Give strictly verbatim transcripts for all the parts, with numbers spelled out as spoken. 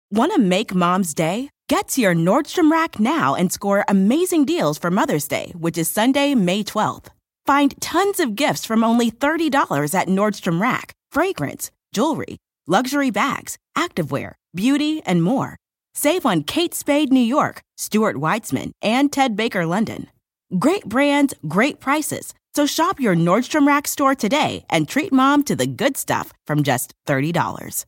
Want to make Mom's day? Get to your Nordstrom Rack now and score amazing deals for Mother's Day, which is Sunday, May twelfth. Find tons of gifts from only thirty dollars at Nordstrom Rack. Fragrance, jewelry, luxury bags, activewear, beauty, and more. Save on Kate Spade New York, Stuart Weitzman, and Ted Baker London. Great brands, great prices. So shop your Nordstrom Rack store today and treat Mom to the good stuff from just thirty dollars.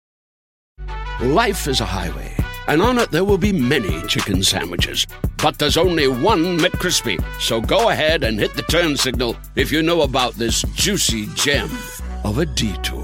Life is a highway, and on it there will be many chicken sandwiches. But there's only one McCrispy. So go ahead and hit the turn signal if you know about this juicy gem of a detour.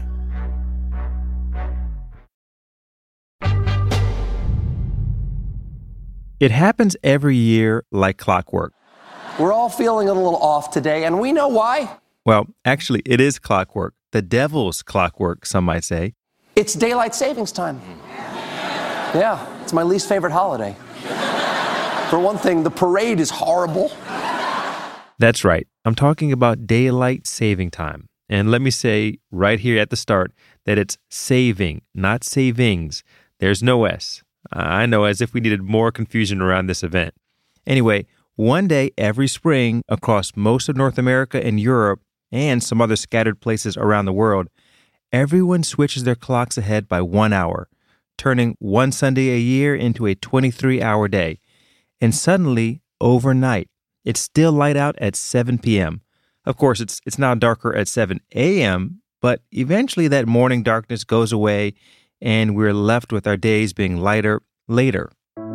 It happens every year like clockwork. We're all feeling a little off today, and we know why. Well, actually, it is clockwork. The devil's clockwork, some might say. It's daylight savings time. Yeah, it's my least favorite holiday. For one thing, the parade is horrible. That's right. I'm talking about daylight saving time. And let me say right here at the start that it's saving, not savings. There's no S. I know, as if we needed more confusion around this event. Anyway, one day every spring across most of North America and Europe and some other scattered places around the world, everyone switches their clocks ahead by one hour, turning one Sunday a year into a twenty-three hour day. And suddenly, overnight, it's still light out at seven p.m. Of course, it's it's now darker at seven a.m., but eventually that morning darkness goes away and we're left with our days being lighter later.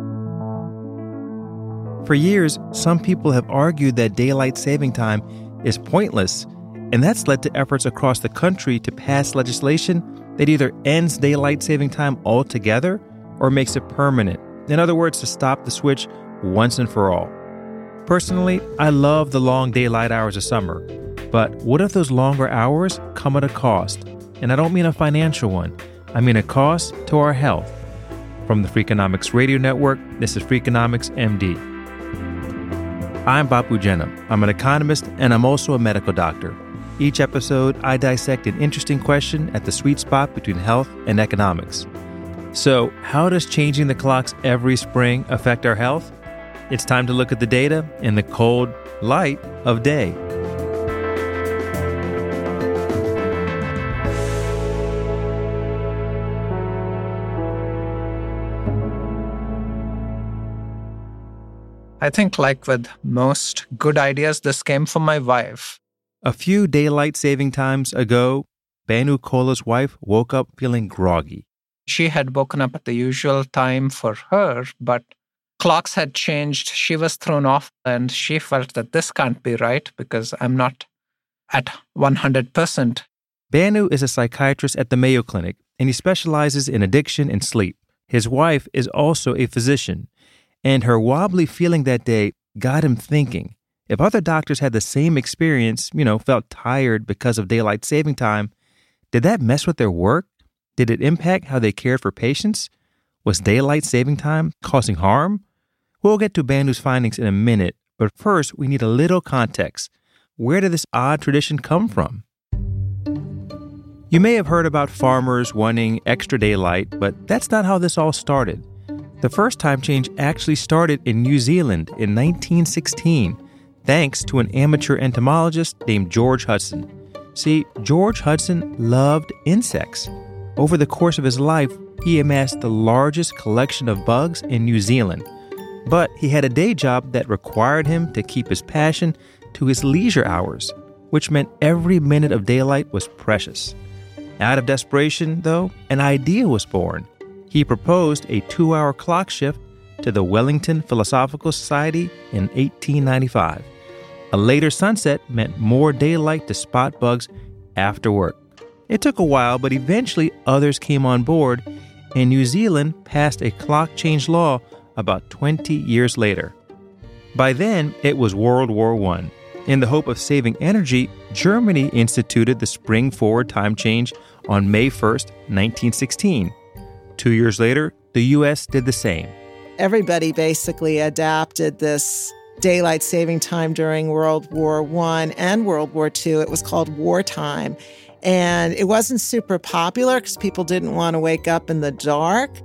For years, some people have argued that daylight saving time is pointless, and that's led to efforts across the country to pass legislation that either ends daylight saving time altogether or makes it permanent. In other words, to stop the switch once and for all. Personally, I love the long daylight hours of summer, but what if those longer hours come at a cost? And I don't mean a financial one. I mean a cost to our health. From the Freakonomics Radio Network, this is Freakonomics M D. I'm Bapu Jena. I'm an economist and I'm also a medical doctor. Each episode, I dissect an interesting question at the sweet spot between health and economics. So, how does changing the clocks every spring affect our health? It's time to look at the data in the cold light of day. I think, like with most good ideas, this came from my wife. A few daylight saving times ago, Banu Kola's wife woke up feeling groggy. She had woken up at the usual time for her, but clocks had changed. She was thrown off, and she felt that this can't be right because I'm not at one hundred percent. Banu is a psychiatrist at the Mayo Clinic, and he specializes in addiction and sleep. His wife is also a physician, and her wobbly feeling that day got him thinking. If other doctors had the same experience, you know, felt tired because of daylight saving time, did that mess with their work? Did it impact how they cared for patients? Was daylight saving time causing harm? We'll get to Banu's findings in a minute, but first we need a little context. Where did this odd tradition come from? You may have heard about farmers wanting extra daylight, but that's not how this all started. The first time change actually started in New Zealand in nineteen sixteen, thanks to an amateur entomologist named George Hudson. See, George Hudson loved insects. Over the course of his life, he amassed the largest collection of bugs in New Zealand. But he had a day job that required him to keep his passion to his leisure hours, which meant every minute of daylight was precious. Out of desperation, though, an idea was born. He proposed a two-hour clock shift to the Wellington Philosophical Society in eighteen ninety-five. A later sunset meant more daylight to spot bugs after work. It took a while, but eventually others came on board, and New Zealand passed a clock change law about twenty years later. By then, it was World War One. In the hope of saving energy, Germany instituted the spring forward time change on May first, nineteen sixteen. Two years later, the U S did the same. Everybody basically adapted this daylight saving time during World War One and World War Two. It was called wartime. And it wasn't super popular because people didn't want to wake up in the dark.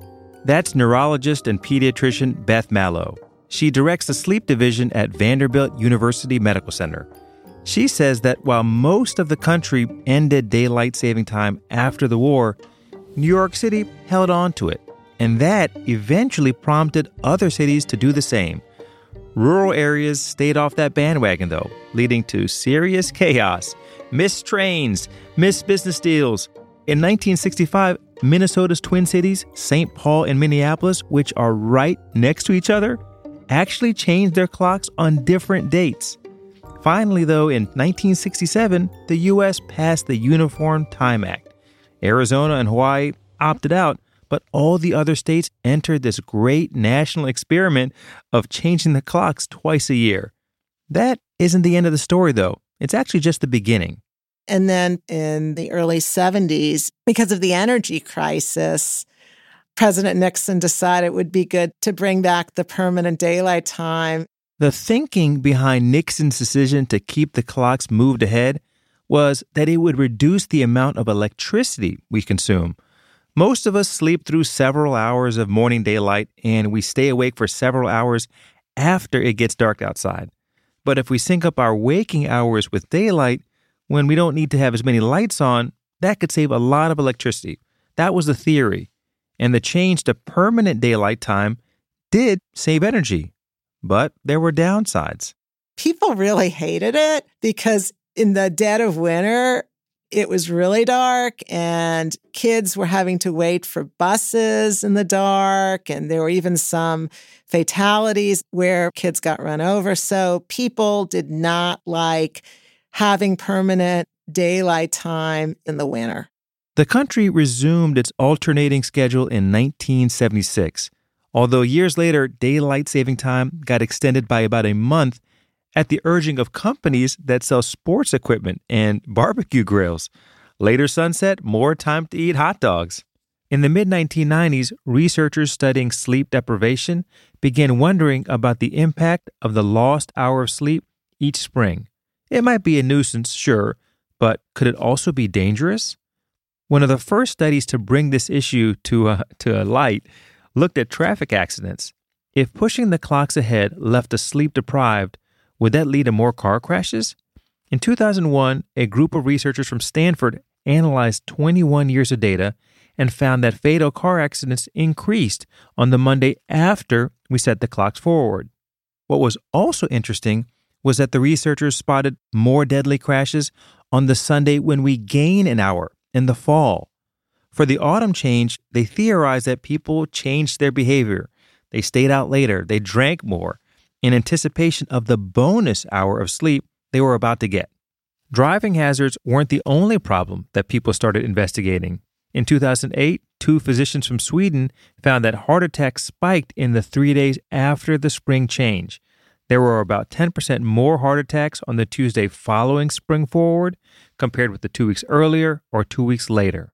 That's neurologist and pediatrician Beth Mallow. She directs the sleep division at Vanderbilt University Medical Center. She says that while most of the country ended daylight saving time after the war, New York City held on to it, and that eventually prompted other cities to do the same. Rural areas stayed off that bandwagon, though, leading to serious chaos, missed trains, missed business deals. In nineteen sixty-five, Minnesota's Twin Cities, Saint Paul and Minneapolis, which are right next to each other, actually changed their clocks on different dates. Finally, though, in nineteen sixty-seven, the U S passed the Uniform Time Act. Arizona and Hawaii opted out, but all the other states entered this great national experiment of changing the clocks twice a year. That isn't the end of the story, though. It's actually just the beginning. And then in the early seventies, because of the energy crisis, President Nixon decided it would be good to bring back the permanent daylight time. The thinking behind Nixon's decision to keep the clocks moved ahead was that it would reduce the amount of electricity we consume. Most of us sleep through several hours of morning daylight, and we stay awake for several hours after it gets dark outside. But if we sync up our waking hours with daylight, when we don't need to have as many lights on, that could save a lot of electricity. That was the theory. And the change to permanent daylight time did save energy. But there were downsides. People really hated it because in the dead of winter, it was really dark and kids were having to wait for buses in the dark. And there were even some fatalities where kids got run over. So people did not like having permanent daylight time in the winter. The country resumed its alternating schedule in nineteen seventy-six, although years later, daylight saving time got extended by about a month at the urging of companies that sell sports equipment and barbecue grills. Later sunset, more time to eat hot dogs. In the mid nineteen nineties, researchers studying sleep deprivation began wondering about the impact of the lost hour of sleep each spring. It might be a nuisance, sure, but could it also be dangerous? One of the first studies to bring this issue to a, to a light looked at traffic accidents. If pushing the clocks ahead left us sleep-deprived, would that lead to more car crashes? In two thousand one, a group of researchers from Stanford analyzed twenty-one years of data and found that fatal car accidents increased on the Monday after we set the clocks forward. What was also interesting was that the researchers spotted more deadly crashes on the Sunday when we gain an hour in the fall. For the autumn change, they theorized that people changed their behavior. They stayed out later, they drank more, in anticipation of the bonus hour of sleep they were about to get. Driving hazards weren't the only problem that people started investigating. In two thousand eight, two physicians from Sweden found that heart attacks spiked in the three days after the spring change. There were about ten percent more heart attacks on the Tuesday following spring forward compared with the two weeks earlier or two weeks later.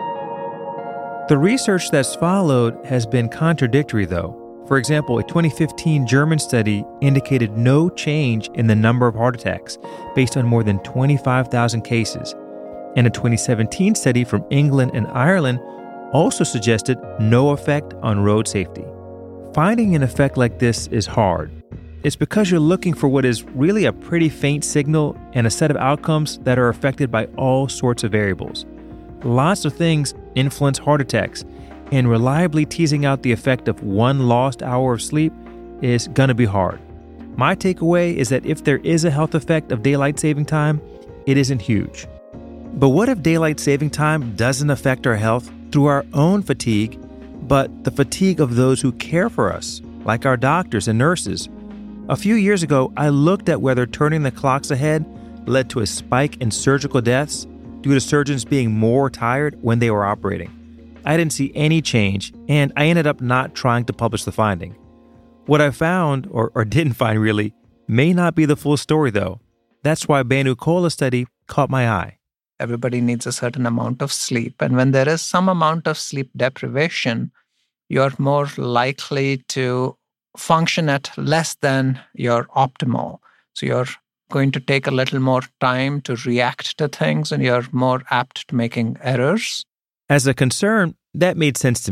The research that's followed has been contradictory, though. For example, a twenty fifteen German study indicated no change in the number of heart attacks based on more than twenty-five thousand cases. And a twenty seventeen study from England and Ireland also suggested no effect on road safety. Finding an effect like this is hard. It's because you're looking for what is really a pretty faint signal and a set of outcomes that are affected by all sorts of variables. Lots of things influence heart attacks, and reliably teasing out the effect of one lost hour of sleep is going to be hard. My takeaway is that if there is a health effect of daylight saving time, it isn't huge. But what if daylight saving time doesn't affect our health through our own fatigue, but the fatigue of those who care for us, like our doctors and nurses? A few years ago, I looked at whether turning the clocks ahead led to a spike in surgical deaths due to surgeons being more tired when they were operating. I didn't see any change, and I ended up not trying to publish the finding. What I found, or, or didn't find really, may not be the full story, though. That's why Banu Kolla's study caught my eye. Everybody needs a certain amount of sleep, and when there is some amount of sleep deprivation, you're more likely to function at less than your optimal. So you're going to take a little more time to react to things, and you're more apt to making errors. As a concern, that made sense to me.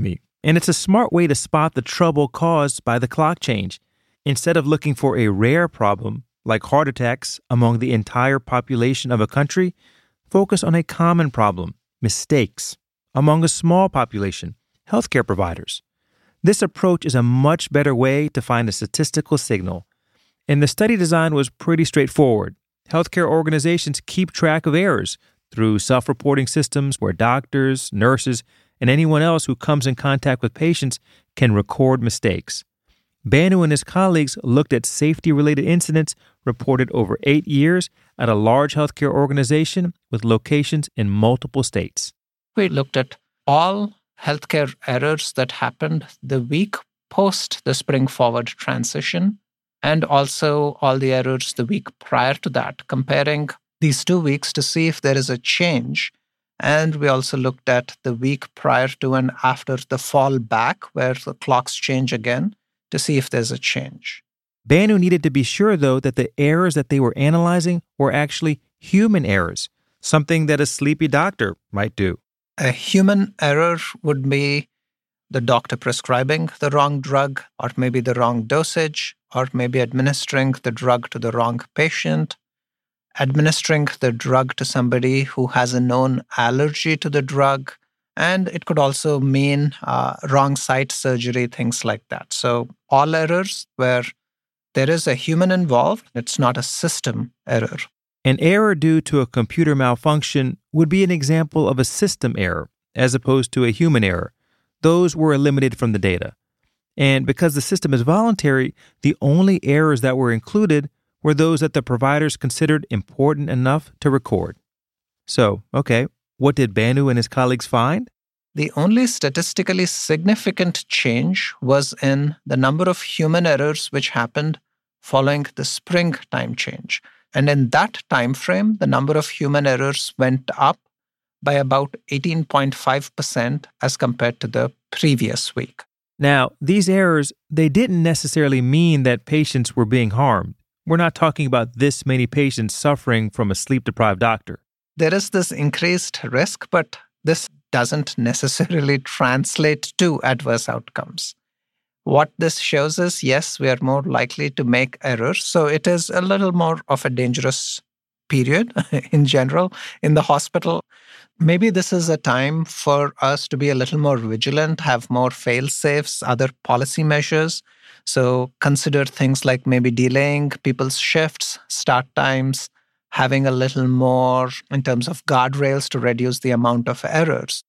And it's a smart way to spot the trouble caused by the clock change. Instead of looking for a rare problem, like heart attacks, among the entire population of a country, focus on a common problem, mistakes, among a small population, healthcare providers. This approach is a much better way to find a statistical signal. And the study design was pretty straightforward. Healthcare organizations keep track of errors through self-reporting systems where doctors, nurses, and anyone else who comes in contact with patients can record mistakes. Banu and his colleagues looked at safety-related incidents reported over eight years at a large healthcare organization with locations in multiple states. We looked at all healthcare errors that happened the week post the Spring Forward transition, and also all the errors the week prior to that, comparing these two weeks to see if there is a change. And we also looked at the week prior to and after the fall back, where the clocks change again, to see if there's a change. Banu needed to be sure, though, that the errors that they were analyzing were actually human errors, something that a sleepy doctor might do. A human error would be the doctor prescribing the wrong drug, or maybe the wrong dosage, or maybe administering the drug to the wrong patient, administering the drug to somebody who has a known allergy to the drug, and it could also mean uh, wrong site surgery, things like that. So all errors where there is a human involved, it's not a system error. An error due to a computer malfunction would be an example of a system error, as opposed to a human error. Those were eliminated from the data. And because the system is voluntary, the only errors that were included were those that the providers considered important enough to record. So, okay, what did Banu and his colleagues find? The only statistically significant change was in the number of human errors which happened following the spring time change. And in that time frame, the number of human errors went up by about eighteen point five percent as compared to the previous week. Now, these errors, they didn't necessarily mean that patients were being harmed. We're not talking about this many patients suffering from a sleep-deprived doctor. There is this increased risk, but this doesn't necessarily translate to adverse outcomes. What this shows is, yes, we are more likely to make errors. So it is a little more of a dangerous period in general in the hospital. Maybe this is a time for us to be a little more vigilant, have more fail-safes, other policy measures. So consider things like maybe delaying people's shifts, start times, having a little more in terms of guardrails to reduce the amount of errors.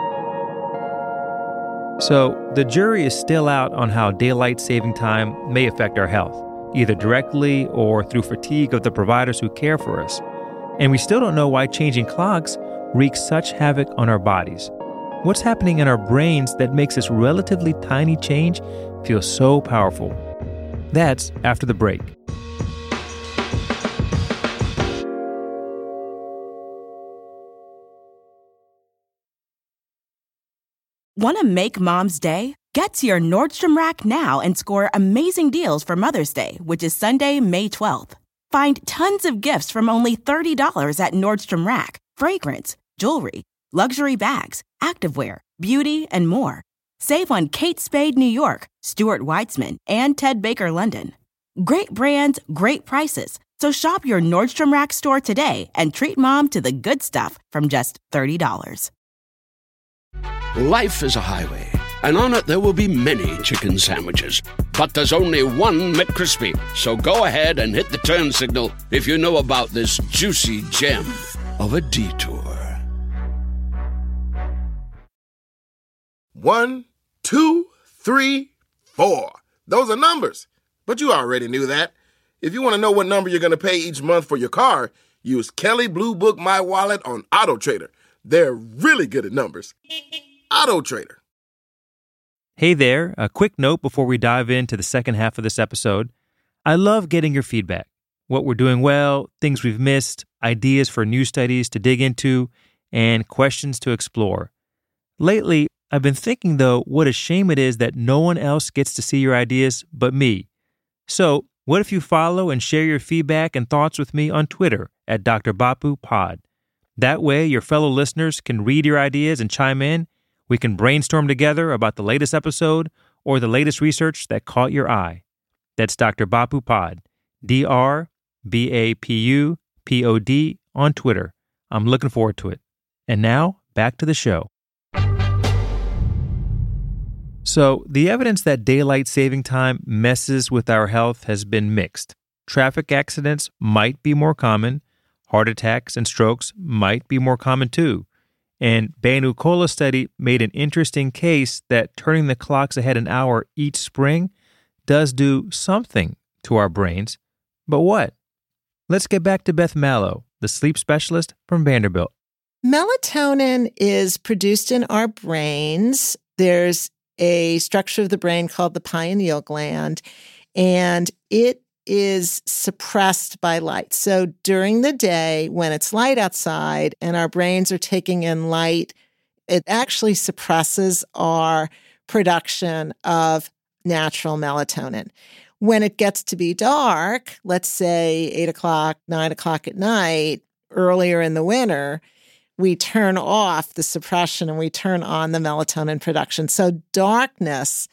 So the jury is still out on how daylight saving time may affect our health, either directly or through fatigue of the providers who care for us. And we still don't know why changing clocks wreaks such havoc on our bodies. What's happening in our brains that makes this relatively tiny change feel so powerful? That's after the break. Want to make Mom's Day? Get to your Nordstrom Rack now and score amazing deals for Mother's Day, which is Sunday, May twelfth. Find tons of gifts from only thirty dollars at Nordstrom Rack. Fragrance, jewelry, luxury bags, activewear, beauty, and more. Save on Kate Spade New York, Stuart Weitzman, and Ted Baker London. Great brands, great prices. So shop your Nordstrom Rack store today and treat Mom to the good stuff from just thirty dollars. Life is a highway, and on it there will be many chicken sandwiches. But there's only one McCrispy. So go ahead and hit the turn signal if you know about this juicy gem of a detour. One, two, three, four. Those are numbers. But you already knew that. If you want to know what number you're going to pay each month for your car, use Kelley Blue Book My Wallet on AutoTrader. They're really good at numbers. AutoTrader. Hey there, a quick note before we dive into the second half of this episode. I love getting your feedback. What we're doing well, things we've missed, ideas for new studies to dig into, and questions to explore. Lately, I've been thinking, though, what a shame it is that no one else gets to see your ideas but me. So, what if you follow and share your feedback and thoughts with me on Twitter at Doctor Bapu Pod? That way, your fellow listeners can read your ideas and chime in We can brainstorm together about the latest episode or the latest research that caught your eye. That's Doctor Bapu Pod, D R B A P U P O D on Twitter. I'm looking forward to it. And now, back to the show. So, the evidence that daylight saving time messes with our health has been mixed. Traffic accidents might be more common. Heart attacks and strokes might be more common too. And Banu Kolla's study made an interesting case that turning the clocks ahead an hour each spring does do something to our brains. But what? Let's get back to Beth Mallow, the sleep specialist from Vanderbilt. Melatonin is produced in our brains. There's a structure of the brain called the pineal gland, and it is suppressed by light. So during the day, when it's light outside and our brains are taking in light, it actually suppresses our production of natural melatonin. When it gets to be dark, let's say eight o'clock, nine o'clock at night, earlier in the winter, we turn off the suppression and we turn on the melatonin production. So darkness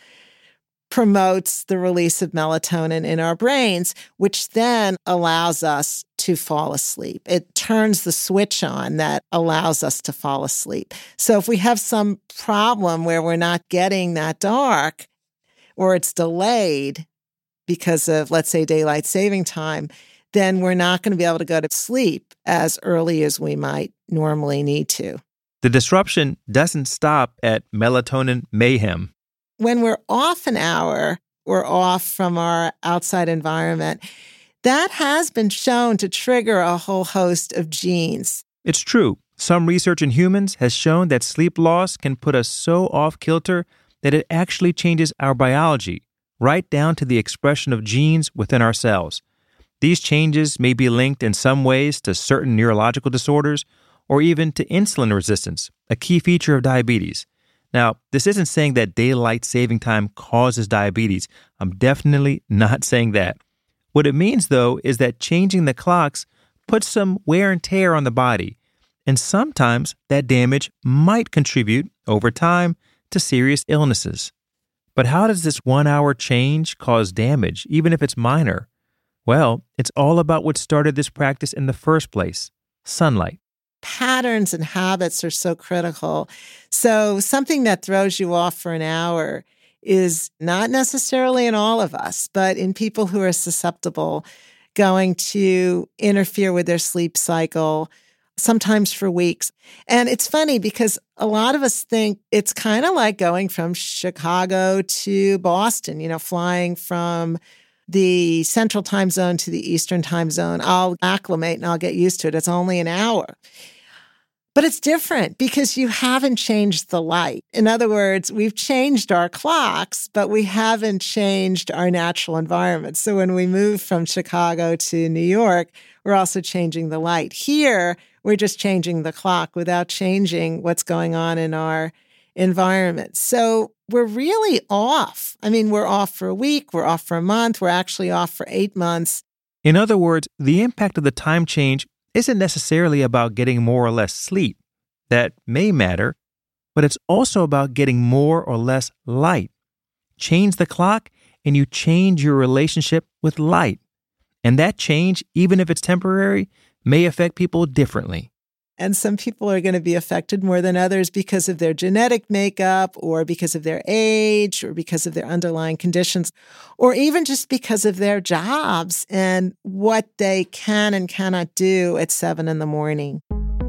promotes the release of melatonin in our brains, which then allows us to fall asleep. It turns the switch on that allows us to fall asleep. So if we have some problem where we're not getting that dark, or it's delayed because of, let's say, daylight saving time, then we're not going to be able to go to sleep as early as we might normally need to. The disruption doesn't stop at melatonin mayhem. When we're off an hour, we're off from our outside environment. That has been shown to trigger a whole host of genes. It's true. Some research in humans has shown that sleep loss can put us so off kilter that it actually changes our biology, right down to the expression of genes within our cells. These changes may be linked in some ways to certain neurological disorders or even to insulin resistance, a key feature of diabetes. Now, this isn't saying that daylight saving time causes diabetes. I'm definitely not saying that. What it means, though, is that changing the clocks puts some wear and tear on the body, and sometimes that damage might contribute, over time, to serious illnesses. But how does this one-hour change cause damage, even if it's minor? Well, it's all about what started this practice in the first place: sunlight. Patterns and habits are so critical. So something that throws you off for an hour is not necessarily in all of us, but in people who are susceptible, going to interfere with their sleep cycle, sometimes for weeks. And it's funny because a lot of us think it's kind of like going from Chicago to Boston, you know, flying from the central time zone to the eastern time zone. I'll acclimate and I'll get used to it. It's only an hour. But it's different because you haven't changed the light. In other words, we've changed our clocks, but we haven't changed our natural environment. So when we move from Chicago to New York, we're also changing the light. Here, we're just changing the clock without changing what's going on in our environment. So we're really off. I mean, we're off for a week, we're off for a month, we're actually off for eight months. In other words, the impact of the time change isn't necessarily about getting more or less sleep. That may matter, but it's also about getting more or less light. Change the clock and you change your relationship with light. And that change, even if it's temporary, may affect people differently. And some people are going to be affected more than others because of their genetic makeup or because of their age or because of their underlying conditions or even just because of their jobs and what they can and cannot do at seven in the morning.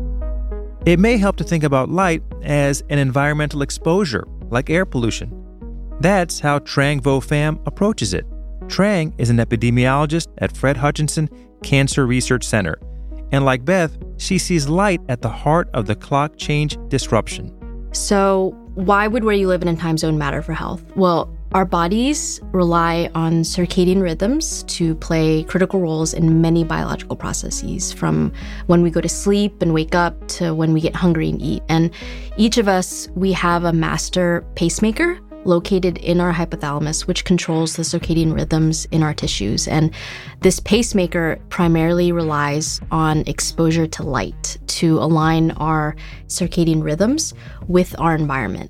It may help to think about light as an environmental exposure, like air pollution. That's how Trang Vo Pham approaches it. Trang is an epidemiologist at Fred Hutchinson Cancer Research Center. And like Beth, she sees light at the heart of the clock change disruption. So why would where you live in a time zone matter for health? Well, our bodies rely on circadian rhythms to play critical roles in many biological processes, from when we go to sleep and wake up to when we get hungry and eat. And each of us, we have a master pacemaker located in our hypothalamus, which controls the circadian rhythms in our tissues. And this pacemaker primarily relies on exposure to light to align our circadian rhythms with our environment.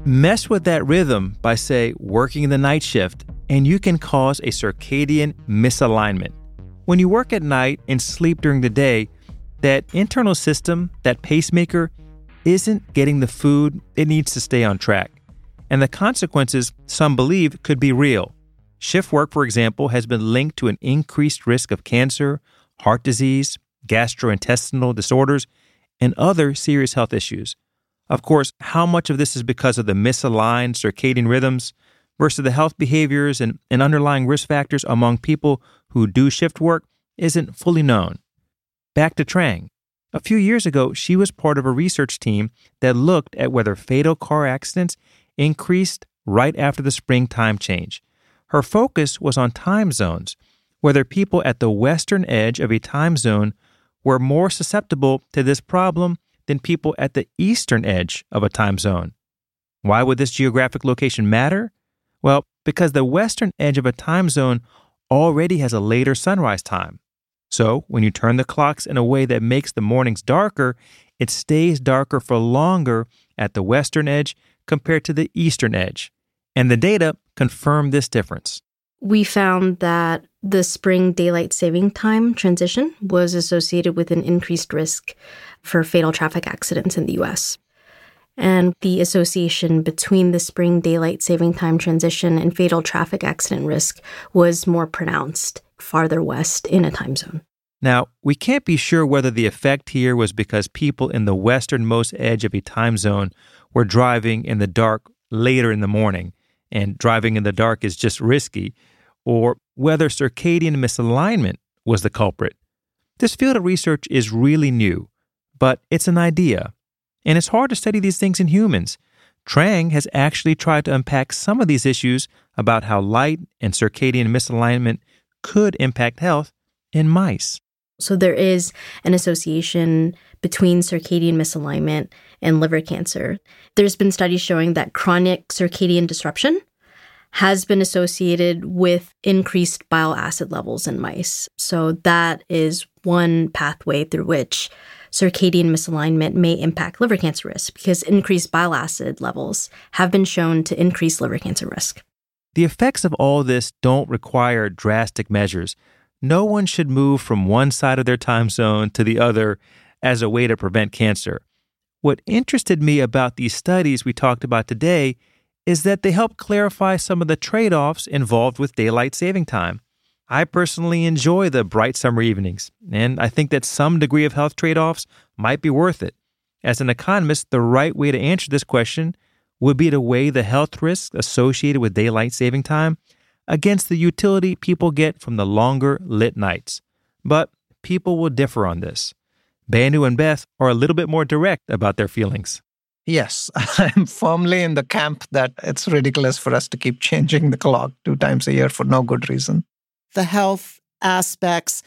Mess with that rhythm by, say, working the night shift, and you can cause a circadian misalignment. When you work at night and sleep during the day, that internal system, that pacemaker, isn't getting the food it needs to stay on track. And the consequences, some believe, could be real. Shift work, for example, has been linked to an increased risk of cancer, heart disease, gastrointestinal disorders, and other serious health issues. Of course, how much of this is because of the misaligned circadian rhythms versus the health behaviors and, and underlying risk factors among people who do shift work isn't fully known. Back to Trang. A few years ago, she was part of a research team that looked at whether fatal car accidents increased right after the springtime change. Her focus was on time zones, whether people at the western edge of a time zone were more susceptible to this problem than people at the eastern edge of a time zone. Why would this geographic location matter? Well, because the western edge of a time zone already has a later sunrise time. So when you turn the clocks in a way that makes the mornings darker, it stays darker for longer at the western edge compared to the eastern edge. And the data confirm this difference. We found that the spring daylight saving time transition was associated with an increased risk for fatal traffic accidents in the U S. And the association between the spring daylight saving time transition and fatal traffic accident risk was more pronounced farther west in a time zone. Now, we can't be sure whether the effect here was because people in the westernmost edge of a time zone were driving in the dark later in the morning, and driving in the dark is just risky, or whether circadian misalignment was the culprit. This field of research is really new, but it's an idea, and it's hard to study these things in humans. Trang has actually tried to unpack some of these issues about how light and circadian misalignment could impact health in mice. So there is an association between circadian misalignment and liver cancer. There's been studies showing that chronic circadian disruption has been associated with increased bile acid levels in mice. So that is one pathway through which circadian misalignment may impact liver cancer risk, because increased bile acid levels have been shown to increase liver cancer risk. The effects of all this don't require drastic measures. No one should move from one side of their time zone to the other as a way to prevent cancer. What interested me about these studies we talked about today is that they help clarify some of the trade-offs involved with daylight saving time. I personally enjoy the bright summer evenings, and I think that some degree of health trade-offs might be worth it. As an economist, the right way to answer this question would be to weigh the health risks associated with daylight saving time against the utility people get from the longer lit nights. But people will differ on this. Banu and Beth are a little bit more direct about their feelings. Yes, I'm firmly in the camp that it's ridiculous for us to keep changing the clock two times a year for no good reason. The health aspects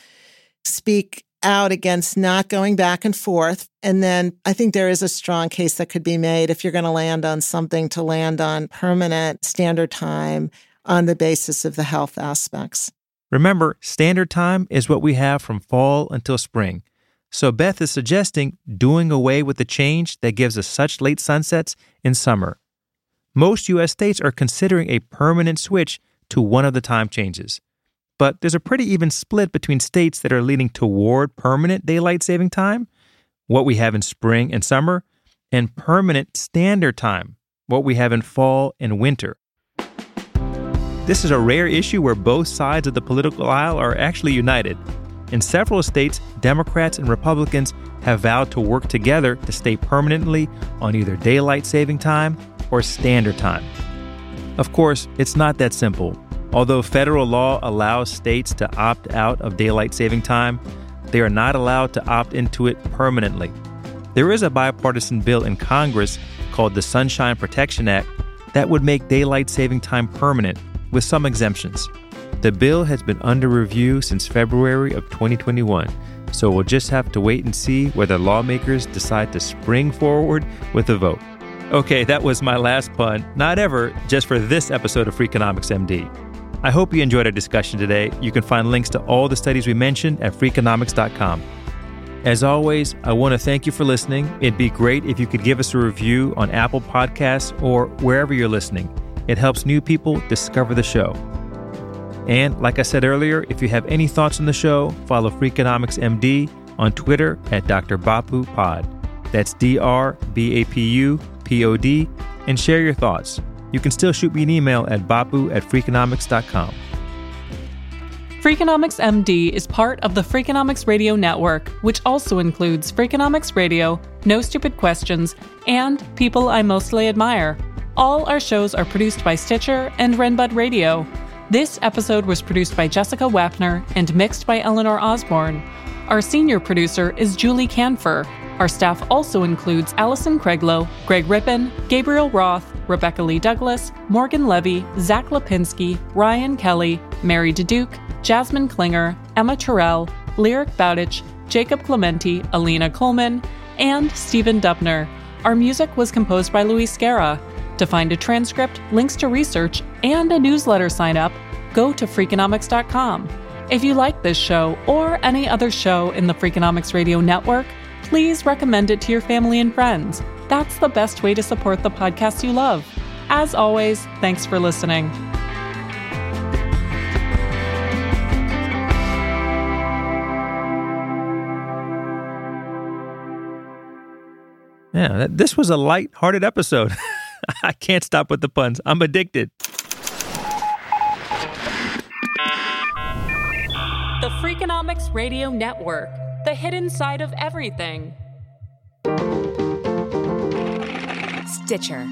speak out against not going back and forth. And then I think there is a strong case that could be made if you're going to land on something, to land on permanent standard time on the basis of the health aspects. Remember, standard time is what we have from fall until spring. So Beth is suggesting doing away with the change that gives us such late sunsets in summer. Most U S states are considering a permanent switch to one of the time changes. But there's a pretty even split between states that are leaning toward permanent daylight saving time, what we have in spring and summer, and permanent standard time, what we have in fall and winter. This is a rare issue where both sides of the political aisle are actually united. In several states, Democrats and Republicans have vowed to work together to stay permanently on either daylight saving time or standard time. Of course, it's not that simple. Although federal law allows states to opt out of daylight saving time, they are not allowed to opt into it permanently. There is a bipartisan bill in Congress called the Sunshine Protection Act that would make daylight saving time permanent, with some exemptions. The bill has been under review since February of twenty twenty-one, so we'll just have to wait and see whether lawmakers decide to spring forward with a vote. Okay, that was my last pun, not ever, just for this episode of Freakonomics M D. I hope you enjoyed our discussion today. You can find links to all the studies we mentioned at freakonomics dot com. As always, I want to thank you for listening. It'd be great if you could give us a review on Apple Podcasts or wherever you're listening. It helps new people discover the show. And like I said earlier, if you have any thoughts on the show, follow Freakonomics M D on Twitter at Doctor Bapu Pod. That's D R B A P U P O D, and share your thoughts. You can still shoot me an email at bapu at freakonomics dot com. Freakonomics M D is part of the Freakonomics Radio Network, which also includes Freakonomics Radio, No Stupid Questions, and People I Mostly Admire. All our shows are produced by Stitcher and Renbud Radio. This episode was produced by Jessica Wapner and mixed by Eleanor Osborne. Our senior producer is Julie Canfer. Our staff also includes Allison Craiglow, Greg Rippin, Gabriel Roth, Rebecca Lee Douglas, Morgan Levy, Zach Lipinski, Ryan Kelly, Mary DeDuke, Jasmine Klinger, Emma Terrell, Lyric Bowditch, Jacob Clementi, Alina Coleman, and Stephen Dubner. Our music was composed by Luis Guerra. To find a transcript, links to research, and a newsletter sign up, go to Freakonomics dot com. If you like this show or any other show in the Freakonomics Radio Network, please recommend it to your family and friends. That's the best way to support the podcast you love. As always, thanks for listening. Yeah, this was a light-hearted episode. I can't stop with the puns. I'm addicted. The Freakonomics Radio Network, the hidden side of everything. Stitcher.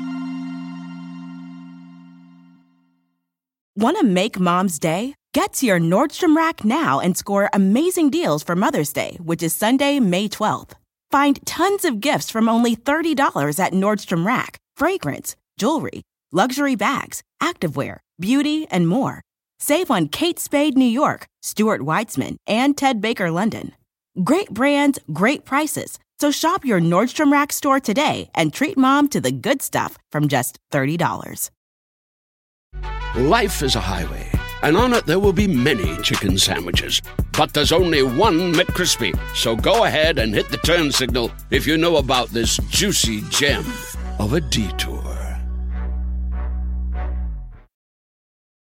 Want to make Mom's day? Get to your Nordstrom Rack now and score amazing deals for Mother's Day, which is Sunday, May twelfth. Find tons of gifts from only thirty dollars at Nordstrom Rack. Fragrance, jewelry, luxury bags, activewear, beauty, and more. Save on Kate Spade New York, Stuart Weitzman, and Ted Baker London. Great brands, great prices. So shop your Nordstrom Rack store today and treat Mom to the good stuff from just thirty dollars. Life is a highway, and on it there will be many chicken sandwiches. But there's only one McCrispy. So go ahead and hit the turn signal if you know about this juicy gem of a detour.